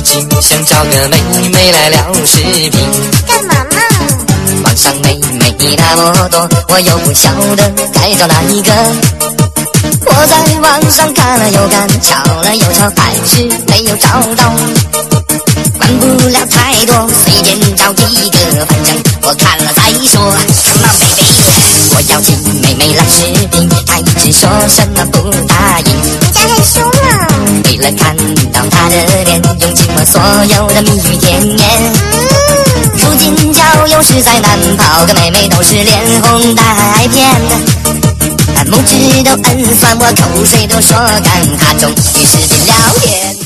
只想找个妹妹来聊视频。 干嘛嘛？ 网上妹妹那么多，我又不晓得该找哪一个。我在网上看了又看，瞧了又瞧，还是没有找到。管不了太多，随便找一个，反正我看了再说。Come on baby， 我邀请妹妹来视频，她一直说什么不答应。 人家很凶啊！ 为了看到她的脸，用尽我所有的蜜语甜言。如今交友实在难，跑个妹妹都是脸红带骗的。拇指都摁酸，我口水都说干，她终于视频聊天。